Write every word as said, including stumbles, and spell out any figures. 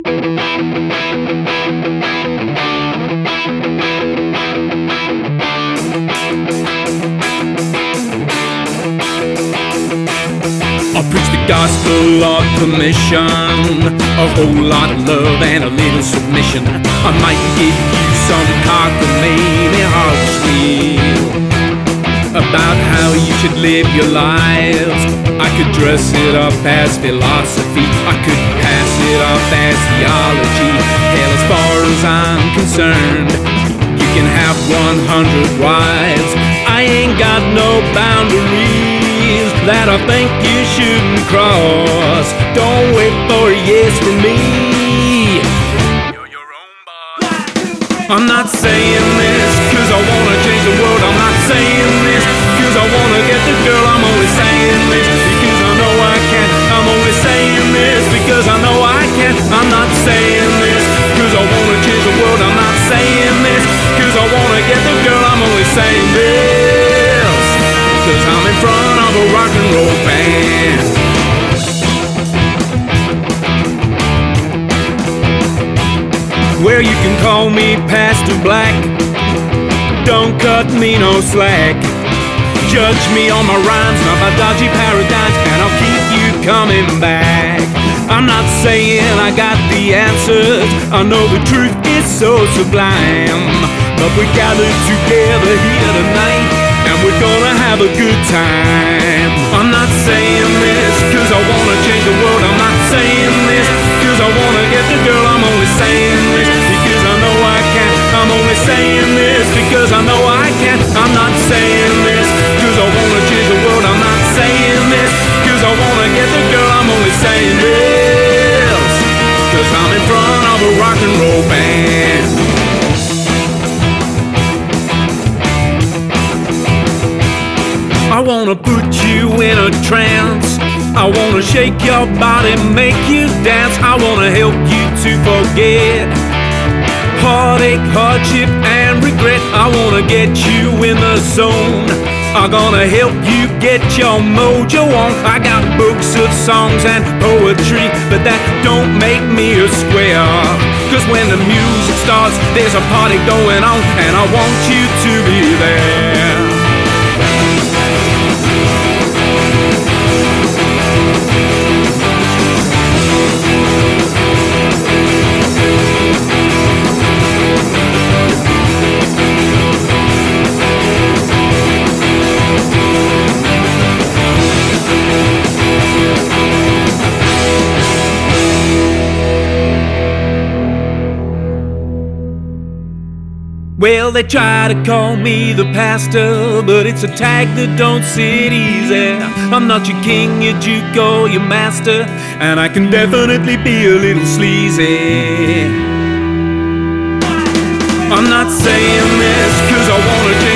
I preach the gospel of permission, a whole lot of love and a little submission. I might give you some cockamamie horse wheel about how you should live your lives. I could dress it up as philosophy, I could pass it off as theology. Hell, as far as I'm concerned, you can have one hundred wives. I ain't got no boundaries that I think you shouldn't cross. Don't wait for a yes from me. You're your own boss. I'm not saying this cause I wanna change the world. I'm not saying this cause I wanna get the girl. I'm only saying this because I know I can. I'm only saying this because I know I can. I'm not saying this cause I wanna change the world. I'm not saying this cause I wanna get the girl. I'm only saying this cause I'm in front of a rock and roll band. Well, you can call me Pastor Black, don't cut me no slack. Judge me on my rhymes, not my dodgy paradigms, and I'll keep you coming back. I'm not saying I got the answers, I know the truth is so sublime, but we gathered together here tonight and we're gonna have a good time. I'm not saying this cause I wanna change the world. I'm not saying this cause I wanna get the girl. I'm only saying this because I know I can. I'm only saying this because I know I can. I'm not saying this cause I wanna change the world. I'm not saying this cause I wanna get the girl. I'm only saying this cause I'm in front of a rock and roll band. I wanna put you in a trance, I wanna shake your body, make you dance. I wanna help you to forget heartache, hardship and regret. I wanna get you in the zone, I'm gonna help you get your mojo on. I got books of songs and poetry, but that don't make me a square. Cause when the music starts, there's a party going on, and I want you to be there. Well, they try to call me the pastor, but it's a tag that don't sit easy. I'm not your king, your duke, or your master, and I can definitely be a little sleazy. I'm not saying this cause I wanna